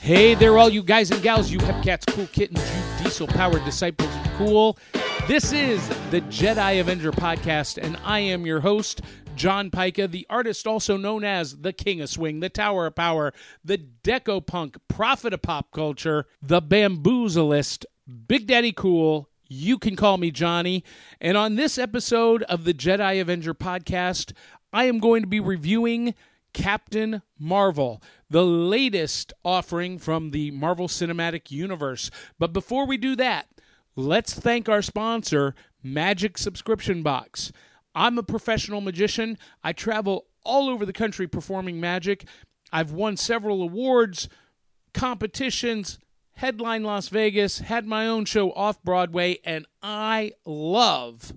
Hey there, all you guys and gals, you hepcats, cool kittens, you diesel-powered disciples of cool. This is the Jedi Avenger podcast, and I am your host, John Pica, the artist also known as the King of Swing, the Tower of Power, the Deco-Punk, prophet of pop culture, the bamboozleist, Big Daddy Cool. You can call me Johnny. And on this episode of the Jedi Avenger podcast, I am going to be reviewing Captain Marvel, the latest offering from the Marvel Cinematic Universe. But before we do that, let's thank our sponsor, Magic Subscription Box. I'm a professional magician. I travel all over the country performing magic. I've won several awards, competitions, headline Las Vegas, had my own show off Broadway, and I love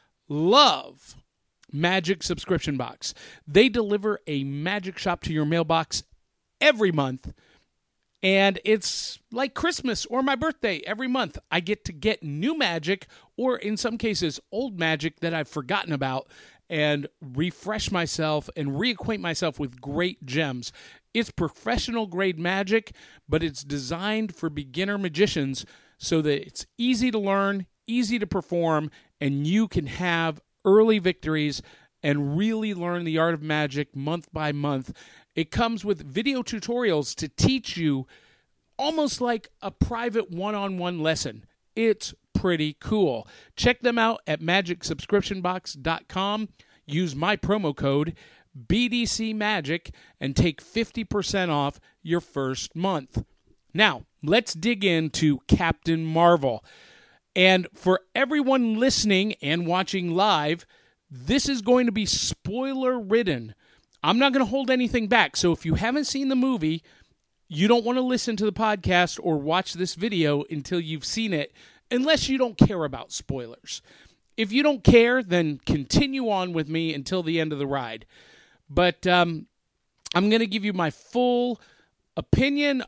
Magic Subscription Box. They deliver a magic shop to your mailbox every month, and it's like Christmas or my birthday. Every month I get to get new magic, or in some cases old magic that I've forgotten about, and refresh myself and reacquaint myself with great gems. It's professional grade magic, but it's designed for beginner magicians so that it's easy to learn, easy to perform, and you can have early victories and really learn the art of magic month by month. It comes with video tutorials to teach you almost like a private one-on-one lesson. It's pretty cool. Check them out at magicsubscriptionbox.com. Use my promo code BDCMagic and take 50% off your first month. Now, let's dig into Captain Marvel. And for everyone listening and watching live, this is going to be spoiler-ridden. I'm not going to hold anything back. So if you haven't seen the movie, you don't want to listen to the podcast or watch this video until you've seen it, unless you don't care about spoilers. If you don't care, then continue on with me until the end of the ride. But I'm going to give you my full opinion,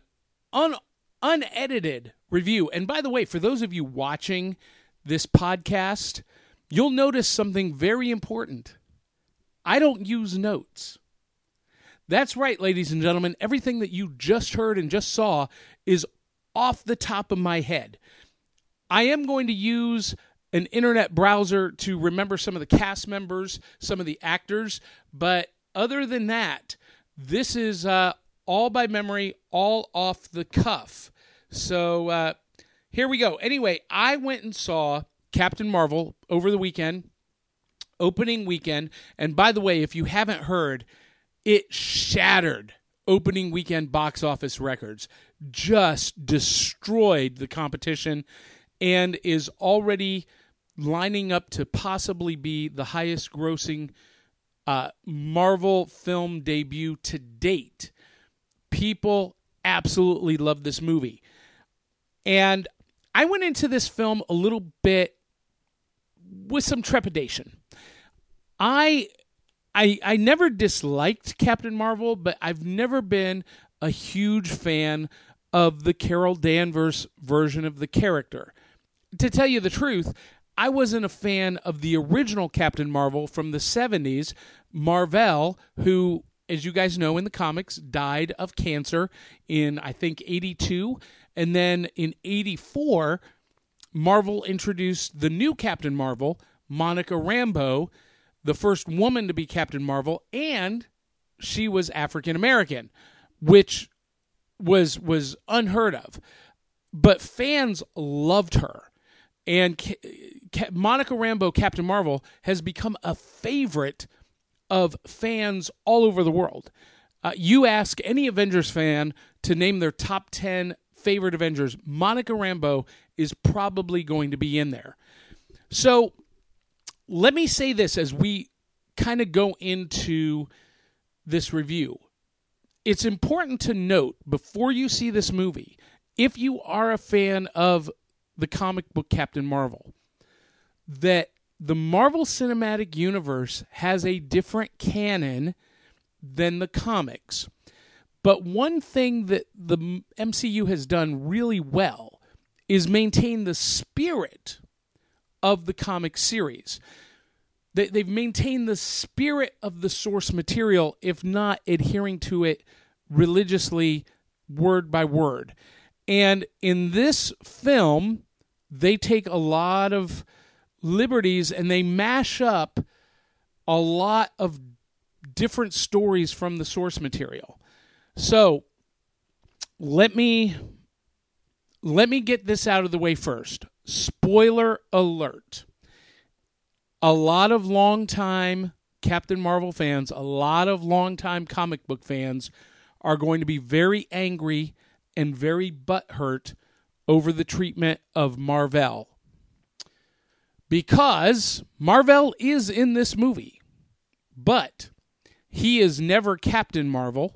unedited review. And by the way, for those of you watching this podcast, you'll notice something very important. I don't use notes. That's right, ladies and gentlemen. Everything that you just heard and just saw is off the top of my head. I am going to use an internet browser to remember some of the cast members, some of the actors, but other than that, this is all by memory, all off the cuff. So here we go. Anyway, I went and saw Captain Marvel over the weekend, opening weekend. And by the way, if you haven't heard, it shattered opening weekend box office records, just destroyed the competition, and is already lining up to possibly be the highest grossing Marvel film debut to date. People absolutely love this movie. And I went into this film a little bit with some trepidation. I never disliked Captain Marvel, but I've never been a huge fan of the Carol Danvers version of the character. To tell you the truth, I wasn't a fan of the original Captain Marvel from the 70s, Marvel, who, as you guys know in the comics, died of cancer in, I think, 82. And then in 84, Marvel introduced the new Captain Marvel, Monica Rambeau, the first woman to be Captain Marvel, and she was African American, which was unheard of. But fans loved her. And Monica Rambeau, Captain Marvel, has become a favorite of fans all over the world. You ask any Avengers fan to name their top 10 favorite Avengers, Monica Rambeau is probably going to be in there. So let me say this as we kind of go into this review. It's important to note before you see this movie, if you are a fan of the comic book Captain Marvel, that the Marvel Cinematic Universe has a different canon than the comics. But one thing that the MCU has done really well is maintain the spirit of the comic series. They've maintained the spirit of the source material, if not adhering to it religiously word by word. And in this film, they take a lot of liberties and they mash up a lot of different stories from the source material. So let me get this out of the way first. Spoiler alert. A lot of longtime Captain Marvel fans, a lot of longtime comic book fans are going to be very angry and very butthurt over the treatment of Mar-Vell. Because Mar-Vell is in this movie, but he is never Captain Marvel,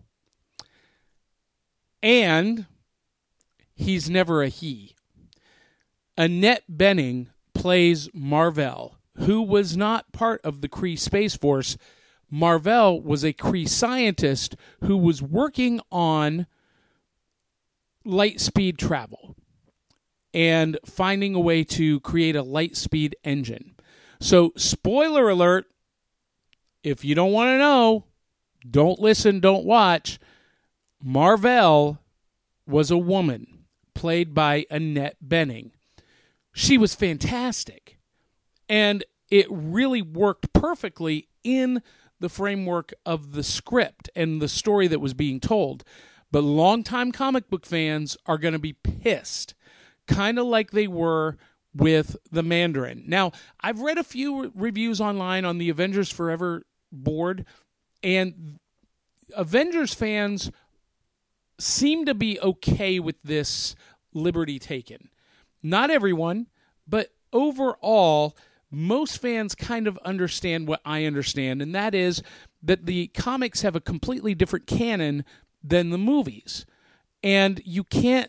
and he's never a he. Annette Bening plays Mar-Vell, who was not part of the Kree Space Force. Mar-Vell was a Kree scientist who was working on light speed travel and finding a way to create a light speed engine. So, spoiler alert, if you don't want to know, don't listen, don't watch. Mar-Vell was a woman played by Annette Bening. She was fantastic. And it really worked perfectly in the framework of the script and the story that was being told. But longtime comic book fans are going to be pissed, kind of like they were with the Mandarin. Now, I've read a few reviews online on the Avengers Forever board, and Avengers fans seem to be okay with this liberty taken. Not everyone, but overall, most fans kind of understand what I understand, and that is that the comics have a completely different canon than the movies. And you can't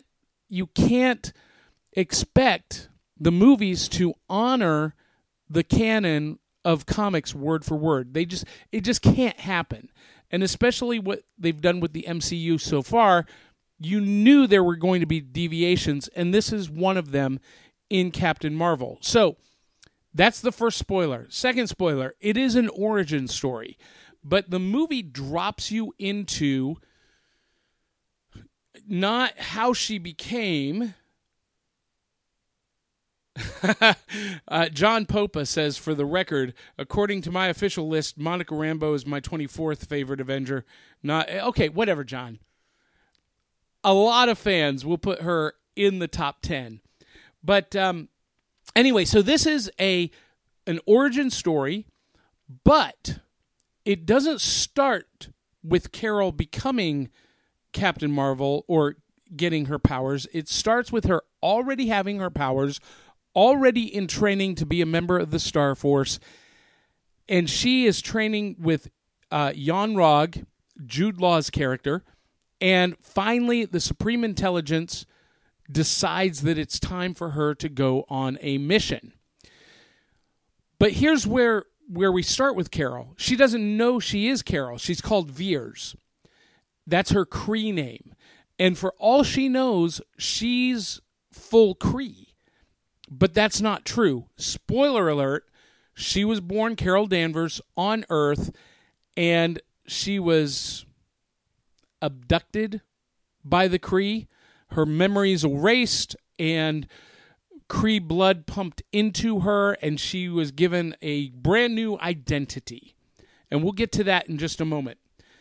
expect the movies to honor the canon of comics word for word. It just can't happen. And especially what they've done with the MCU so far, you knew there were going to be deviations, and this is one of them in Captain Marvel. So, that's the first spoiler. Second spoiler, it is an origin story, but the movie drops you into not how she became. John Popa says, for the record, according to my official list, Monica Rambeau is my 24th favorite Avenger. Okay, whatever, John. A lot of fans will put her in the top 10. But anyway, so this is an origin story, but it doesn't start with Carol becoming Captain Marvel or getting her powers. It starts with her already having her powers, already in training to be a member of the Star Force, and she is training with Yon-Rogg, Jude Law's character, and finally the Supreme Intelligence decides that it's time for her to go on a mission. But here's where we start with Carol. She doesn't know she is Carol. She's called Veers. That's her Kree name. And for all she knows, she's full Kree. But that's not true. Spoiler alert, she was born Carol Danvers on Earth, and she was abducted by the Kree. Her memories erased, and Kree blood pumped into her, and she was given a brand new identity. And we'll get to that in just a moment.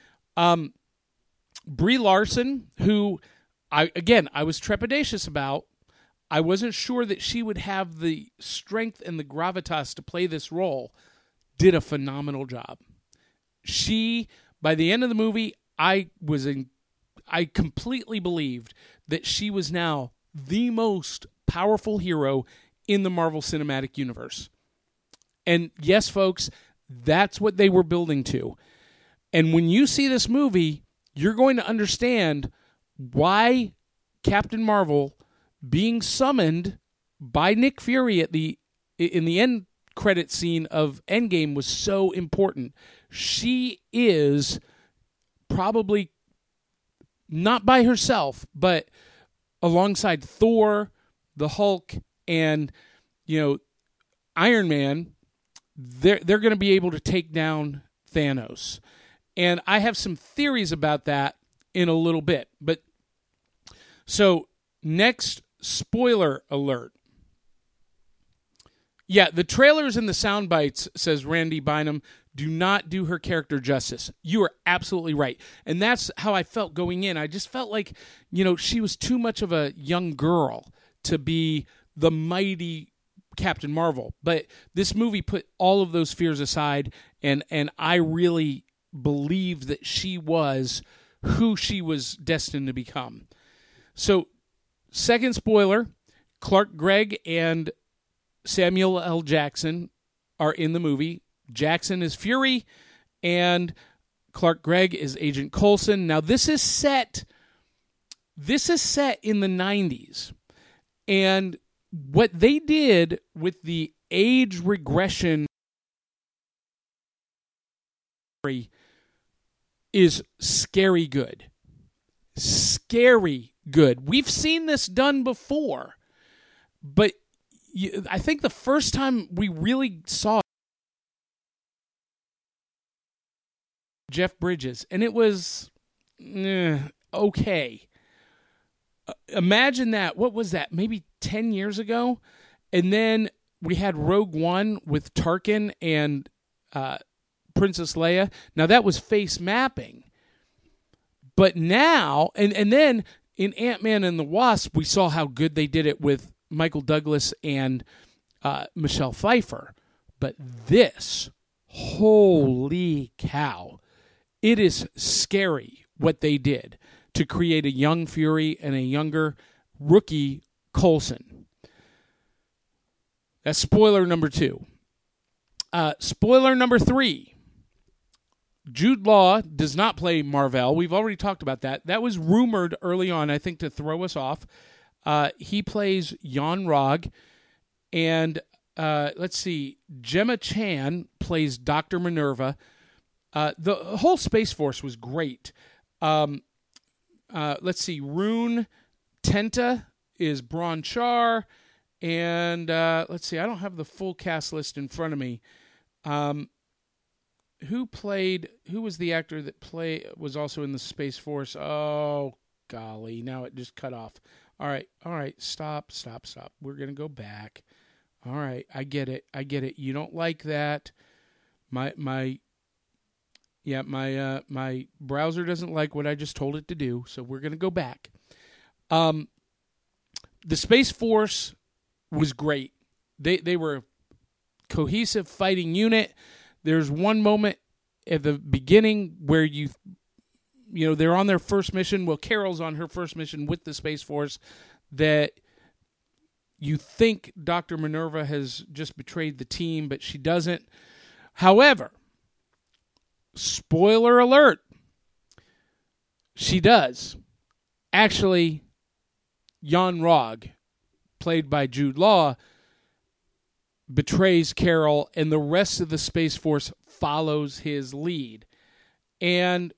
Brie Larson, who I was trepidatious about. I wasn't sure that she would have the strength and the gravitas to play this role. Did a phenomenal job. She, by the end of the movie, I completely believed that she was now the most powerful hero in the Marvel Cinematic Universe. And yes, folks, that's what they were building to. And when you see this movie, you're going to understand why Captain Marvel being summoned by Nick Fury in the end credit scene of Endgame was so important. She is probably not by herself, but alongside Thor, the Hulk, and Iron Man, they're going to be able to take down Thanos. And I have some theories about that in a little bit. But So, next, spoiler alert. Yeah, the trailers and the sound bites, says Randy Bynum, do not do her character justice. You are absolutely right. And that's how I felt going in. I just felt like, she was too much of a young girl to be the mighty Captain Marvel. But this movie put all of those fears aside, and I really believed that she was who she was destined to become. So, second spoiler, Clark Gregg and Samuel L. Jackson are in the movie. Jackson is Fury, and Clark Gregg is Agent Coulson. Now, this is set in the 90s. And what they did with the age regression is scary good. Scary good. We've seen this done before, but I think the first time we really saw Jeff Bridges, and it was okay. Imagine that. What was that? Maybe 10 years ago? And then we had Rogue One with Tarkin and Princess Leia. Now, that was face mapping. But now, and then in Ant-Man and the Wasp, we saw how good they did it with Michael Douglas and Michelle Pfeiffer. But this, holy cow, it is scary what they did to create a young Fury and a younger rookie Coulson. That's spoiler number 2. Spoiler number 3. Jude Law does not play Mar-Vell. We've already talked about that. That was rumored early on, I think, to throw us off. He plays Yon-Rogg. And let's see, Gemma Chan plays Dr. Minerva. The whole Space Force was great. Let's see, Rune Tenta is Bron Char. And let's see, I don't have the full cast list in front of me. Who was the actor that was also in the Space Force? Oh, golly, now it just cut off. All right, stop. We're going to go back. All right, I get it. You don't like that. My browser doesn't like what I just told it to do, so we're going to go back. The Space Force was great. They were a cohesive fighting unit. There's one moment at the beginning where they're on their first mission. Well, Carol's on her first mission with the Space Force, that you think Dr. Minerva has just betrayed the team, but she doesn't. However, spoiler alert, she does. Actually, Yon-Rogg, played by Jude Law, betrays Carol, and the rest of the Space Force follows his lead. And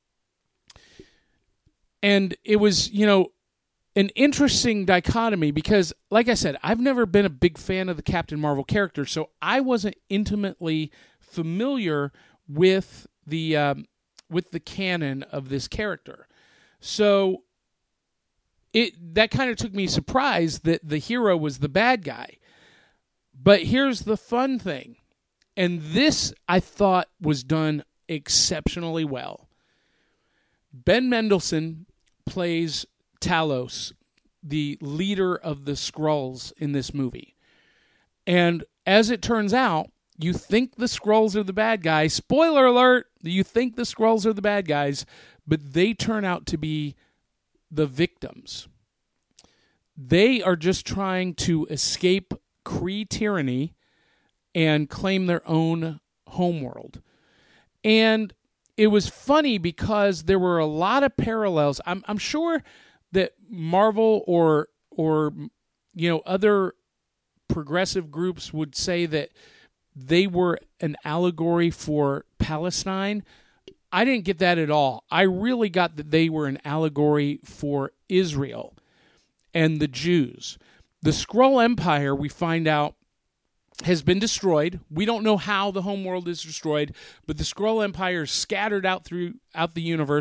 it was, an interesting dichotomy because, like I said, I've never been a big fan of the Captain Marvel character, so I wasn't intimately familiar with the canon of this character. So that kind of took me surprised that the hero was the bad guy. But here's the fun thing, and this I thought was done exceptionally well. Ben Mendelsohn plays Talos, the leader of the Skrulls in this movie. And as it turns out, you think the Skrulls are the bad guys. Spoiler alert, you think the Skrulls are the bad guys, but they turn out to be the victims. They are just trying to escape Kree tyranny and claim their own homeworld. And it was funny because there were a lot of parallels. I'm sure that Marvel or other progressive groups would say that they were an allegory for Palestine. I didn't get that at all. I really got that they were an allegory for Israel and the Jews. The Skrull Empire, we find out, has been destroyed. We don't know how the homeworld is destroyed, but the Skrull Empire is scattered out throughout the universe,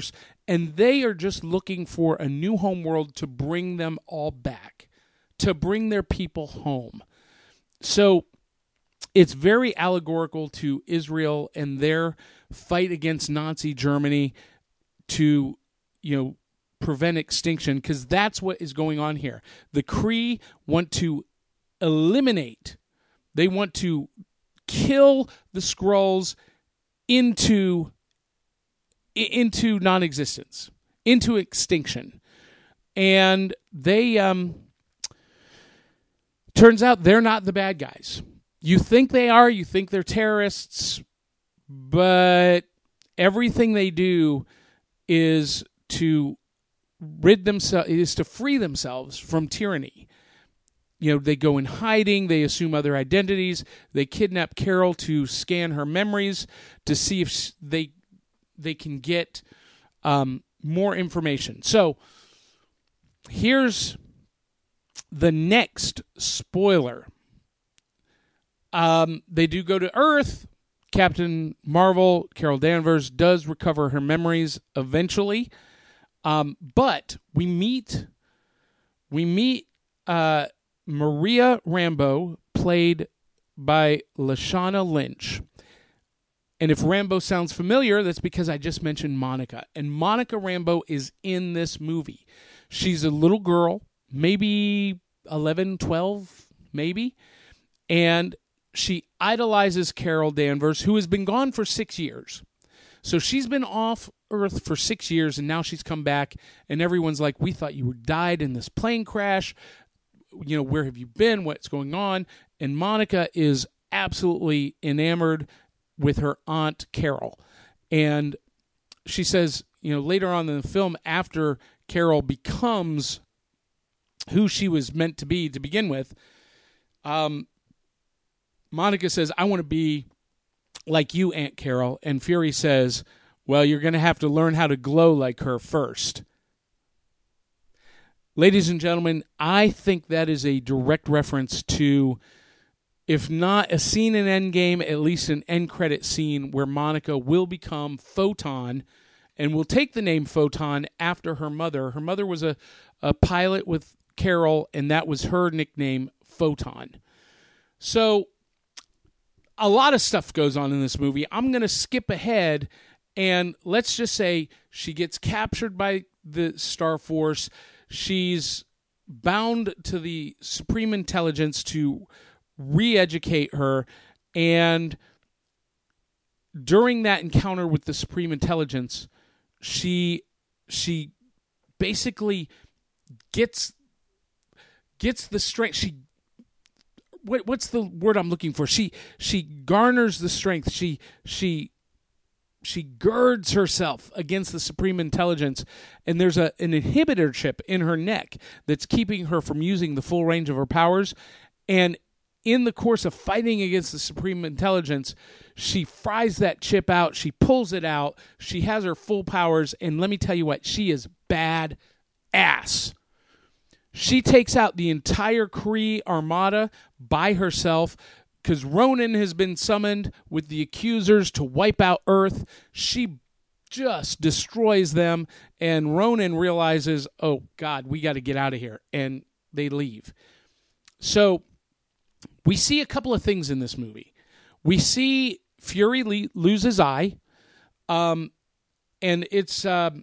And they are just looking for a new homeworld to bring them all back, to bring their people home. So it's very allegorical to Israel and their fight against Nazi Germany to, prevent extinction, because that's what is going on here. The Kree want to eliminate, they want to kill the Skrulls into non-existence, into extinction. And they turns out they're not the bad guys. You think they are, you think they're terrorists, but everything they do is to free themselves from tyranny. They go in hiding, they assume other identities, they kidnap Carol to scan her memories to see if they can get more information. So here's the next spoiler. They do go to Earth. Captain Marvel, Carol Danvers, does recover her memories eventually. But we meet Maria Rambeau, played by Lashana Lynch. And if Rambeau sounds familiar, that's because I just mentioned Monica. And Monica Rambeau is in this movie. She's a little girl, maybe 11, 12, maybe. And she idolizes Carol Danvers, who has been gone for 6 years. So she's been off Earth for 6 years, and now she's come back, and everyone's like, we thought you died in this plane crash. Where have you been? What's going on? And Monica is absolutely enamored with her aunt Carol. And she says, later on in the film, after Carol becomes who she was meant to be to begin with, Monica says, I want to be like you, Aunt Carol. And Fury says, well, you're going to have to learn how to glow like her first. Ladies and gentlemen, I think that is a direct reference to, if not a scene in Endgame, at least an end credit scene where Monica will become Photon and will take the name Photon after her mother. Her mother was a pilot with Carol, and that was her nickname, Photon. So a lot of stuff goes on in this movie. I'm going to skip ahead, and let's just say she gets captured by the Star Force. She's bound to the Supreme Intelligence to re-educate her, and during that encounter with the Supreme Intelligence, she basically gets the strength. What's the word I'm looking for? She garners the strength. She girds herself against the Supreme Intelligence, and there's an inhibitor chip in her neck that's keeping her from using the full range of her powers. And in the course of fighting against the Supreme Intelligence, she fries that chip out. She pulls it out. She has her full powers, and let me tell you what, she is bad ass. She takes out the entire Kree armada by herself because Ronan has been summoned with the accusers to wipe out Earth. She just destroys them, and Ronan realizes, oh, God, we got to get out of here, and they leave. So we see a couple of things in this movie. We see Fury lose his eye, and it's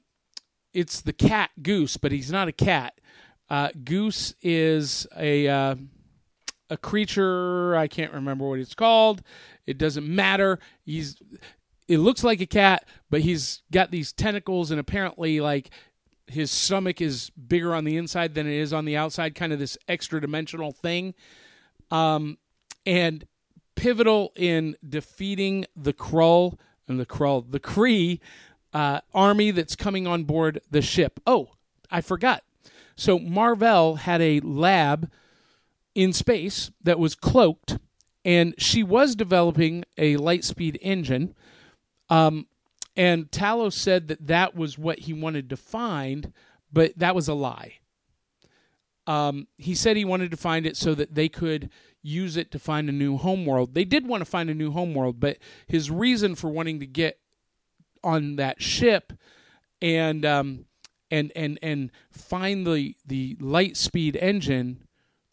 the cat Goose, but he's not a cat. Goose is a creature. I can't remember what it's called. It doesn't matter. It looks like a cat, but he's got these tentacles, and apparently, like, his stomach is bigger on the inside than it is on the outside. Kind of this extra dimensional thing, and pivotal in defeating the Kree army that's coming on board the ship. Oh, I forgot. So Mar-Vell had a lab in space that was cloaked, and she was developing a light-speed engine. And Talos said that was what he wanted to find, but that was a lie. He said he wanted to find it so that they could use it to find a new homeworld. They did want to find a new homeworld, but his reason for wanting to get on that ship and find the light speed engine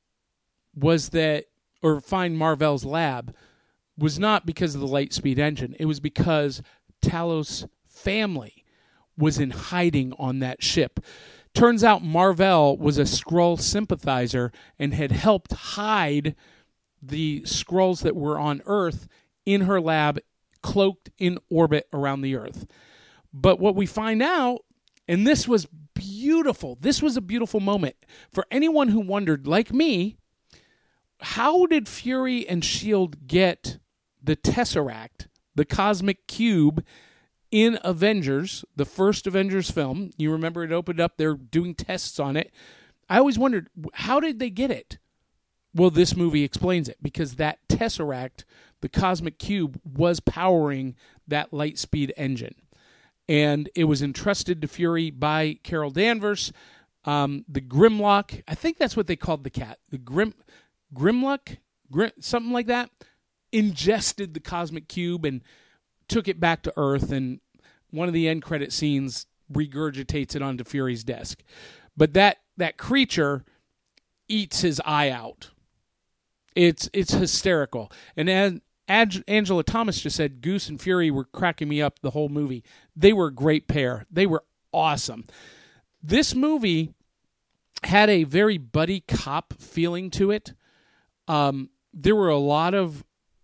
was that, or find Mar-Vell's lab, was not because of the light speed engine. It was because Talos' family was in hiding on that ship. Turns out Mar-Vell was a Skrull sympathizer and had helped hide the Skrulls that were on Earth in her lab, cloaked in orbit around the Earth. But what we find out, and this was beautiful, this was a beautiful moment for anyone who wondered, like me, how did Fury and S.H.I.E.L.D. get the Tesseract, the cosmic cube, in Avengers, the first Avengers film? You remember it opened up, they're doing tests on it. I always wondered, how did they get it? Well, this movie explains it, because that Tesseract, the cosmic cube, was powering that light speed engine. And it was entrusted to Fury by Carol Danvers. The Grimlock, I think that's what they called the cat. The Grimlock, something like that, ingested the cosmic cube and took it back to Earth, and one of the end credit scenes regurgitates it onto Fury's desk. But that creature eats his eye out. It's hysterical. And as Angela Thomas just said, Goose and Fury were cracking me up the whole movie. They were a great pair. They were awesome. This movie had a very buddy cop feeling to it. There were a lot of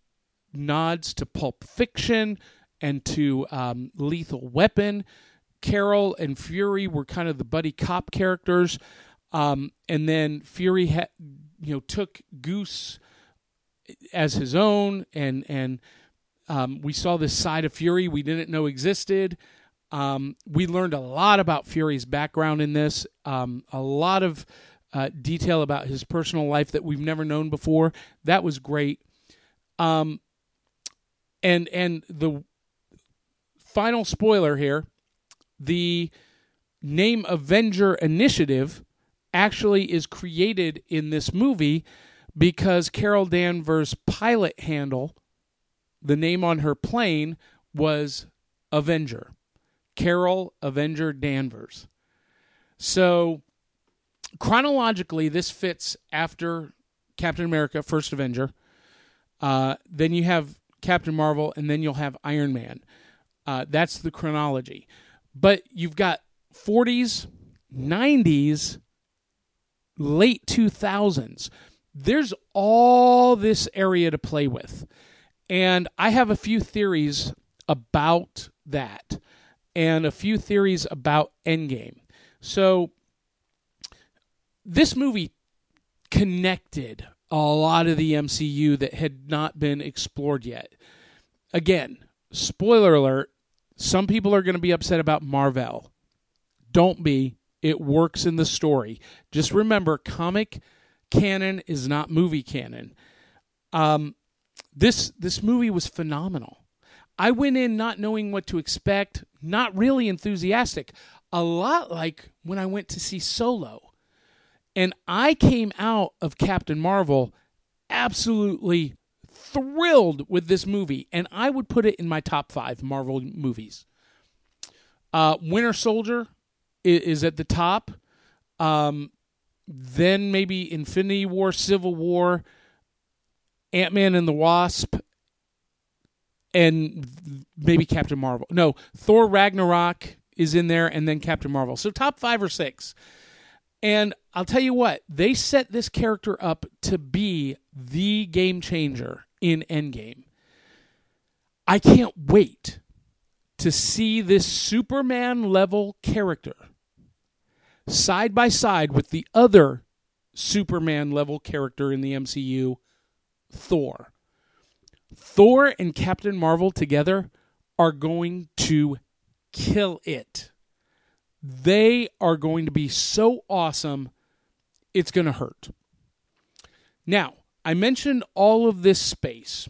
nods to Pulp Fiction and to Lethal Weapon. Carol and Fury were kind of the buddy cop characters, and then Fury took Goose as his own, and we saw this side of Fury we didn't know existed. We learned a lot about Fury's background in this, a lot of detail about his personal life that we've never known before. That was great. And the final spoiler here, the name Avenger Initiative actually is created in this movie because Carol Danvers' pilot handle, the name on her plane, was Avenger. Carol Avenger Danvers. So chronologically, this fits after Captain America, First Avenger. Then you have Captain Marvel, and then you'll have Iron Man. That's the chronology. But you've got 40s, 90s, late 2000s. There's all this area to play with. And I have a few theories about that, and a few theories about Endgame. So this movie connected a lot of the MCU that had not been explored yet. Again, spoiler alert, some people are going to be upset about Mar-Vell. Don't be. It works in the story. Just remember, comic canon is not movie canon. This movie was phenomenal. I went in not knowing what to expect, not really enthusiastic, a lot like when I went to see Solo. And I came out of Captain Marvel absolutely thrilled with this movie, and I would put it in my top 5 Marvel movies. Winter Soldier is at the top. Then maybe Infinity War, Civil War, Ant-Man and the Wasp, and maybe Captain Marvel. No, Thor Ragnarok is in there, and then Captain Marvel. So top 5 or 6. And I'll tell you what, they set this character up to be the game changer in Endgame. I can't wait to see this Superman-level character side by side with the other Superman-level character in the MCU, Thor. Thor and Captain Marvel together are going to kill it. They are going to be so awesome, it's going to hurt. Now, I mentioned all of this space.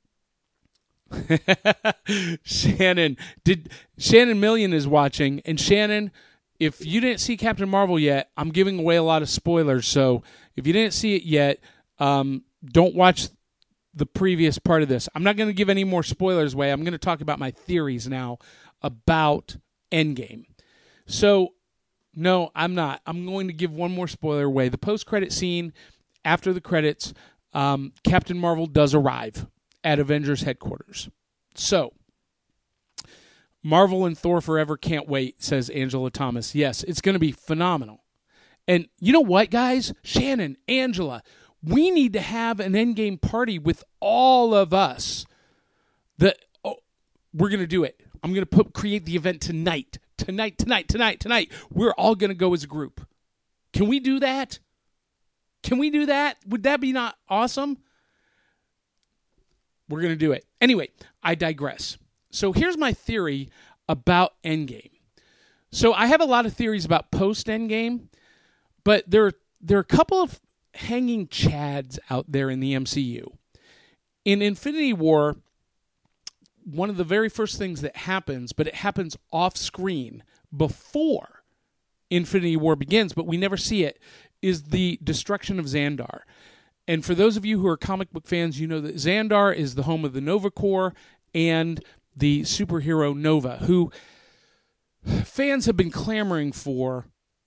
Shannon Million is watching, and Shannon, if you didn't see Captain Marvel yet, I'm giving away a lot of spoilers, so if you didn't see it yet, don't watch the previous part of this. I'm not going to give any more spoilers away. I'm going to talk about my theories now about Endgame. So, no, I'm not. I'm going to give one more spoiler away. The post-credit scene after the credits, Captain Marvel does arrive at Avengers headquarters. So, Marvel and Thor Forever can't wait, says Angela Thomas. Yes, it's going to be phenomenal. And you know what, guys? Shannon, Angela, we need to have an Endgame party with all of us. We're going to do it. I'm going to create the event tonight. Tonight. We're all going to go as a group. Can we do that? Would that be not awesome? We're going to do it. Anyway, I digress. So here's my theory about Endgame. So I have a lot of theories about post-Endgame, but there are a couple of hanging chads out there in the MCU. In Infinity War, one of the very first things that happens, but it happens off-screen before Infinity War begins, but we never see it, is the destruction of Xandar. And for those of you who are comic book fans, you know that Xandar is the home of the Nova Corps and the superhero Nova, who fans have been clamoring for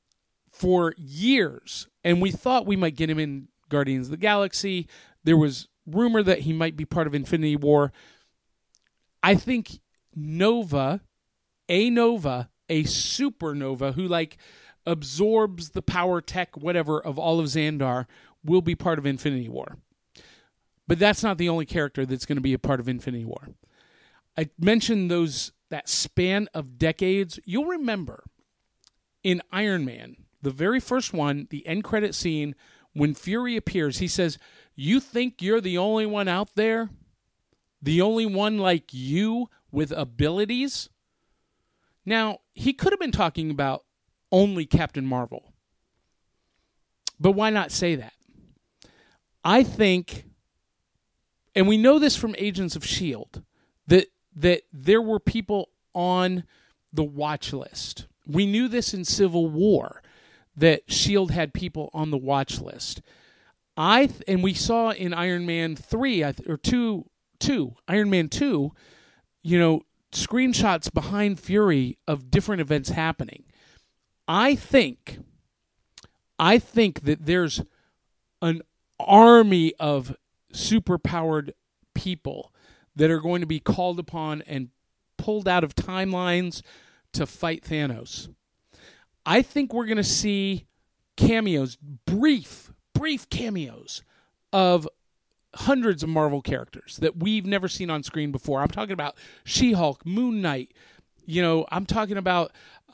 years. And we thought we might get him in Guardians of the Galaxy. There was rumor that he might be part of Infinity War. I think Nova, a supernova who absorbs the power tech, whatever, of all of Xandar, will be part of Infinity War. But that's not the only character that's going to be a part of Infinity War. I mentioned that span of decades. You'll remember in Iron Man, the very first one, the end credit scene, when Fury appears, he says, "You think you're the only one out there? The only one like you with abilities?" Now, he could have been talking about only Captain Marvel. But why not say that? I think, and we know this from Agents of S.H.I.E.L.D., that there were people on the watch list. We knew this in Civil War, that S.H.I.E.L.D. had people on the watch list. And we saw in Iron Man 3, or 2, Iron Man 2, screenshots behind Fury of different events happening. I think that there's an army of superpowered people that are going to be called upon and pulled out of timelines to fight Thanos. I think we're going to see cameos, brief cameos of hundreds of Marvel characters that we've never seen on screen before. I'm talking about She-Hulk, Moon Knight. I'm talking about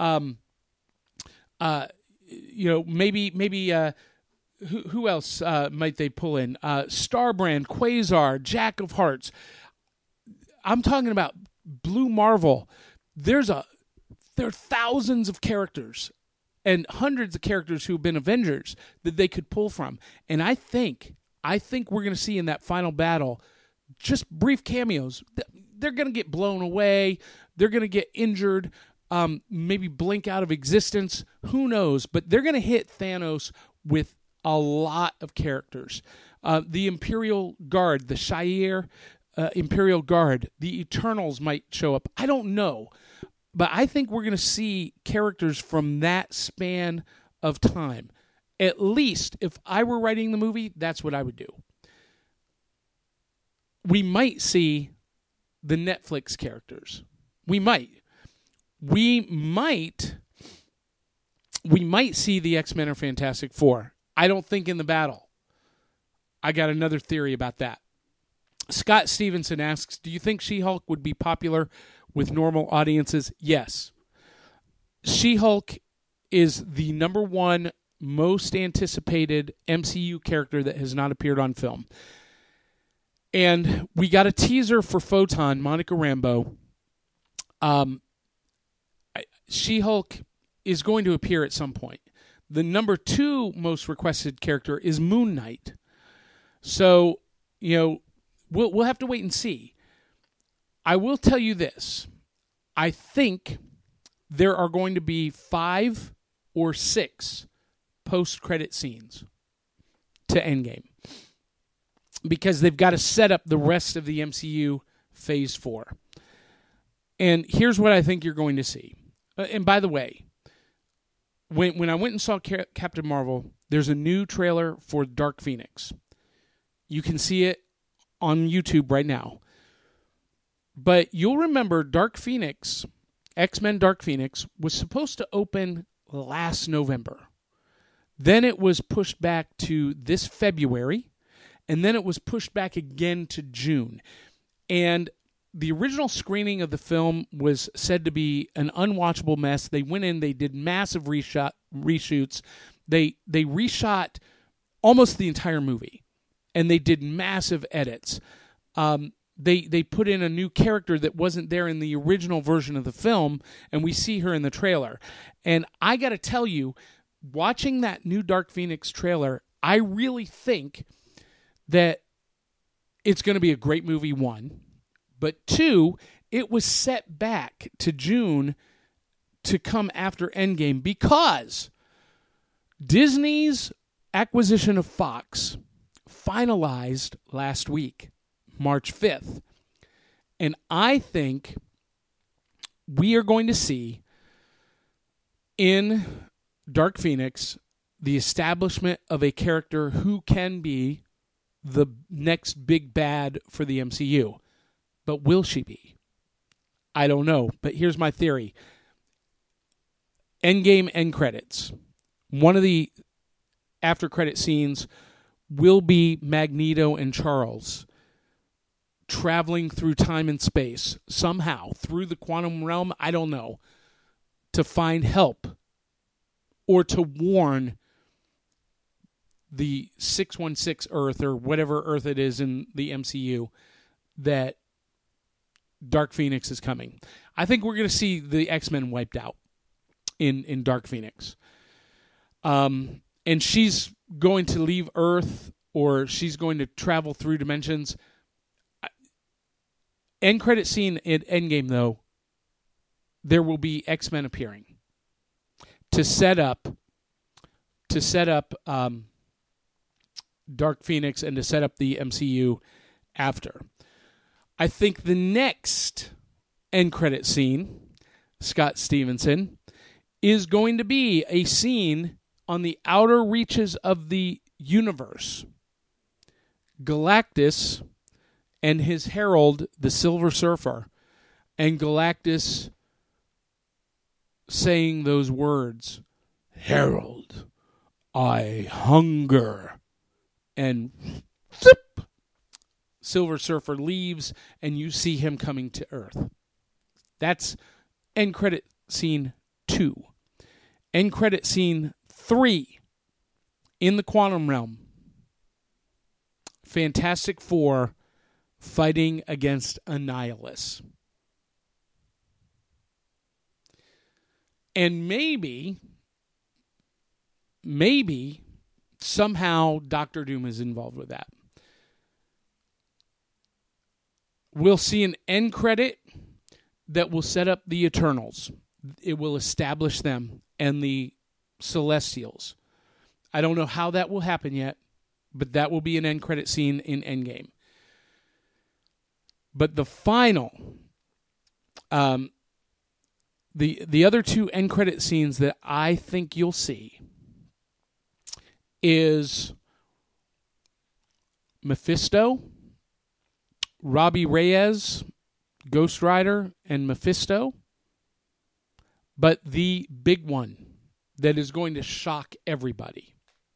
maybe who else might they pull in? Starbrand, Quasar, Jack of Hearts. I'm talking about Blue Marvel. There are thousands of characters and hundreds of characters who've been Avengers that they could pull from. And I think we're going to see in that final battle just brief cameos. They're going to get blown away. They're going to get injured, maybe blink out of existence. Who knows? But they're going to hit Thanos with a lot of characters. The Imperial Guard, the Shire Imperial Guard, the Eternals might show up. I don't know. But I think we're going to see characters from that span of time. At least, if I were writing the movie, that's what I would do. We might see the Netflix characters. We might see the X-Men or Fantastic Four. I don't think in the battle. I got another theory about that. Scott Stevenson asks, do you think She-Hulk would be popular with normal audiences? Yes. She-Hulk is the number one most anticipated MCU character that has not appeared on film. And we got a teaser for Photon, Monica Rambeau. She-Hulk is going to appear at some point. The number 2 most requested character is Moon Knight. So, we'll have to wait and see. I will tell you this. I think there are going to be 5 or 6 post-credit scenes to Endgame, because they've got to set up the rest of the MCU Phase 4. And here's what I think you're going to see. And by the way, when I went and saw Captain Marvel, there's a new trailer for Dark Phoenix. You can see it on YouTube right now. But you'll remember Dark Phoenix, X-Men Dark Phoenix, was supposed to open last November. Then it was pushed back to this February, and then it was pushed back again to June. And the original screening of the film was said to be an unwatchable mess. They went in, they did massive reshoots. They reshot almost the entire movie, and they did massive edits. They put in a new character that wasn't there in the original version of the film, and we see her in the trailer. And I got to tell you, watching that new Dark Phoenix trailer, I really think that it's going to be a great movie, one. But two, it was set back to June to come after Endgame because Disney's acquisition of Fox finalized last week, March 5th. And I think we are going to see in Dark Phoenix the establishment of a character who can be the next big bad for the MCU. But will she be? I don't know. But here's my theory. Endgame end credits. One of the after credit scenes will be Magneto and Charles traveling through time and space somehow through the quantum realm, I don't know, to find help or to warn the 616 Earth or whatever Earth it is in the MCU that Dark Phoenix is coming. I think we're going to see the X-Men wiped out in Dark Phoenix. And she's going to leave Earth or she's going to travel through dimensions. End credit scene in Endgame, though, there will be X-Men appearing to set up Dark Phoenix and to set up the MCU after. I think the next end credit scene, Scott Stevenson, is going to be a scene on the outer reaches of the universe. Galactus and his herald, the Silver Surfer, and Galactus saying those words, "Herald, I hunger," and zip, Silver Surfer leaves, and you see him coming to Earth. That's end credit scene 2. End credit scene 3, in the quantum realm, Fantastic Four fighting against Annihilus. And maybe, somehow Doctor Doom is involved with that. We'll see an end credit that will set up the Eternals. It will establish them and the Celestials. I don't know how that will happen yet, but that will be an end credit scene in Endgame. But the final, the other two end credit scenes that I think you'll see is Mephisto, Robbie Reyes, Ghost Rider, and Mephisto. But the big one that is going to shock everybody,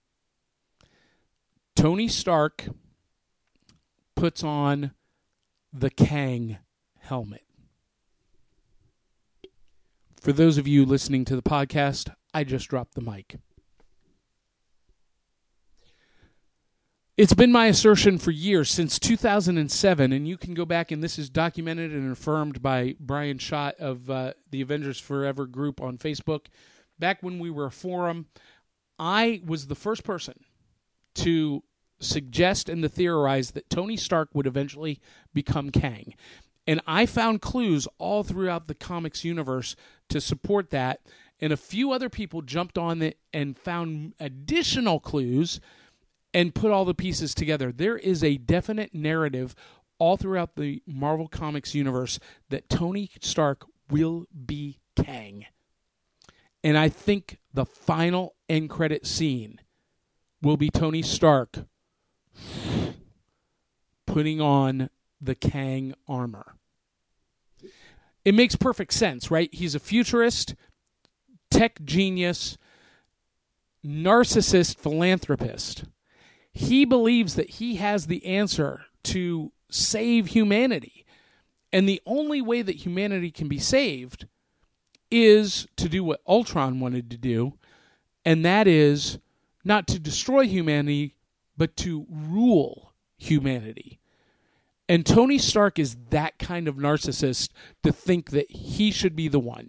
Tony Stark puts on the Kang helmet. For those of you listening to the podcast, I just dropped the mic. It's been my assertion for years, since 2007, and you can go back, and this is documented and affirmed by Brian Schott of the Avengers Forever group on Facebook. Back when we were a forum, I was the first person to suggest and to theorize that Tony Stark would eventually become Kang. And I found clues all throughout the comics universe to support that, and a few other people jumped on it and found additional clues and put all the pieces together. There is a definite narrative all throughout the Marvel Comics universe that Tony Stark will be Kang. And I think the final end credit scene will be Tony Stark putting on the Kang armor. It makes perfect sense, right? He's a futurist, tech genius, narcissist philanthropist. He believes that he has the answer to save humanity. And the only way that humanity can be saved is to do what Ultron wanted to do, and that is not to destroy humanity, but to rule humanity. And Tony Stark is that kind of narcissist to think that he should be the one.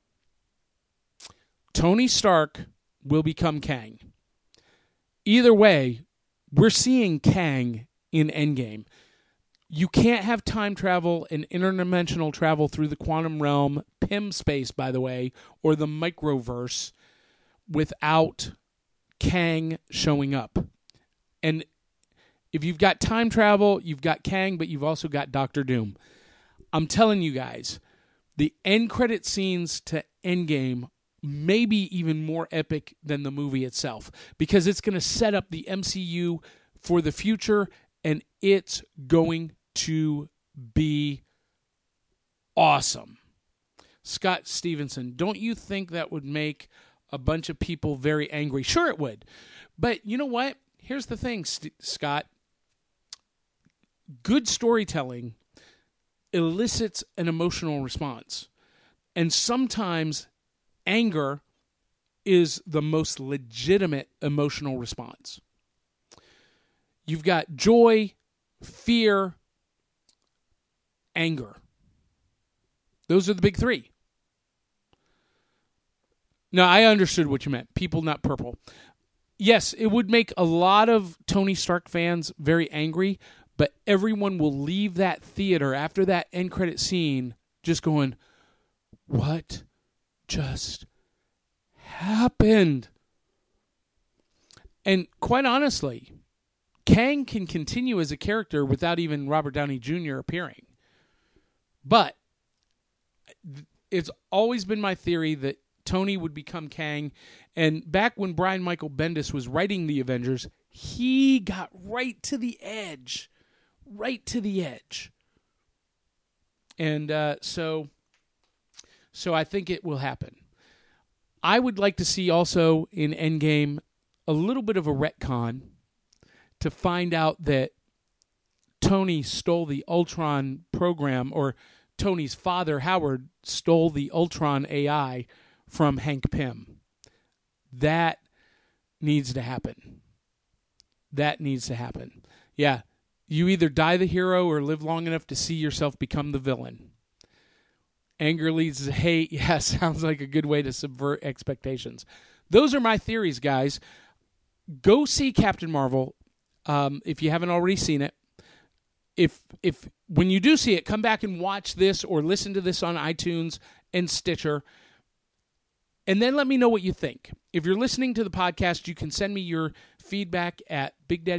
Tony Stark will become Kang. Either way, we're seeing Kang in Endgame. You can't have time travel and interdimensional travel through the quantum realm, Pym space, by the way, or the microverse without Kang showing up. And if you've got time travel, you've got Kang, but you've also got Doctor Doom. I'm telling you guys, the end credit scenes to Endgame may be even more epic than the movie itself, because it's going to set up the MCU for the future, and it's going to be awesome. Scott Stevenson, don't you think that would make a bunch of people very angry? Sure it would. But you know what? Here's the thing, Scott. Good storytelling elicits an emotional response. And sometimes anger is the most legitimate emotional response. You've got joy, fear, anger. Those are the big three. No, I understood what you meant. People, not purple. Yes, it would make a lot of Tony Stark fans very angry, but everyone will leave that theater after that end credit scene just going, what just happened? And quite honestly, Kang can continue as a character without even Robert Downey Jr. appearing. But it's always been my theory that Tony would become Kang. And back when Brian Michael Bendis was writing the Avengers, he got right to the edge. Right to the edge. And so I think it will happen. I would like to see also in Endgame a little bit of a retcon to find out that Tony stole the Ultron program, or Tony's father, Howard, stole the Ultron AI from Hank Pym. That needs to happen. That needs to happen. Yeah, you either die the hero or live long enough to see yourself become the villain. Anger leads to hate. Yeah, sounds like a good way to subvert expectations. Those are my theories, guys. Go see Captain Marvel if you haven't already seen it. If when you do see it, come back and watch this or listen to this on iTunes and Stitcher. And then let me know what you think. If you're listening to the podcast, you can send me your feedback at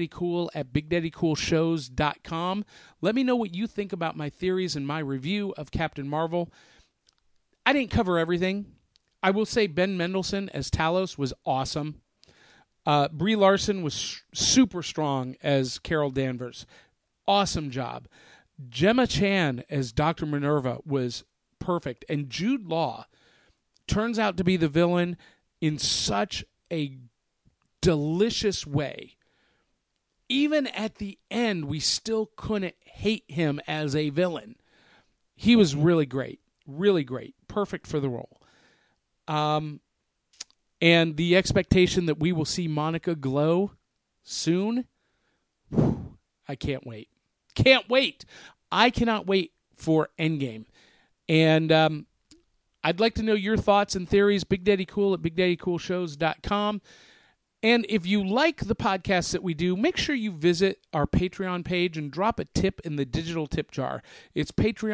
BigDaddyCool@BigDaddyCoolShows.com. Let me know what you think about my theories and my review of Captain Marvel. I didn't cover everything. I will say Ben Mendelsohn as Talos was awesome. Brie Larson was super strong as Carol Danvers. Awesome job. Gemma Chan as Dr. Minerva was perfect. And Jude Law turns out to be the villain in such a delicious way. Even at the end, we still couldn't hate him as a villain. He was really great. Really great. Perfect for the role. And the expectation that we will see Monica glow soon, I can't wait. Can't wait. I cannot wait for Endgame. And I'd like to know your thoughts and theories. BigDaddyCool@BigDaddyCoolShows.com. And if you like the podcasts that we do, make sure you visit our Patreon page and drop a tip in the digital tip jar. It's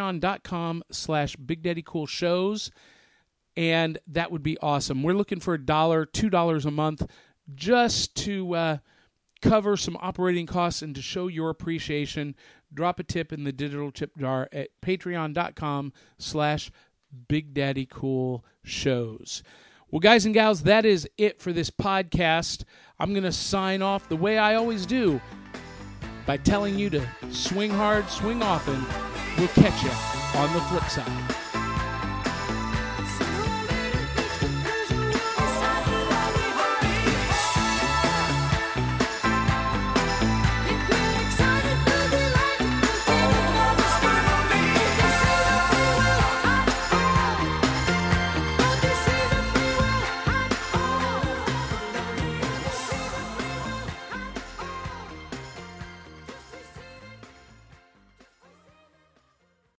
patreon.com/BigDaddyCoolShows. And that would be awesome. We're looking for $1, $2 a month just to cover some operating costs and to show your appreciation. Drop a tip in the digital tip jar at patreon.com/BigDaddyCoolShows. Well, guys and gals, that is it for this podcast. I'm going to sign off the way I always do by telling you to swing hard, swing often. We'll catch you on the flip side.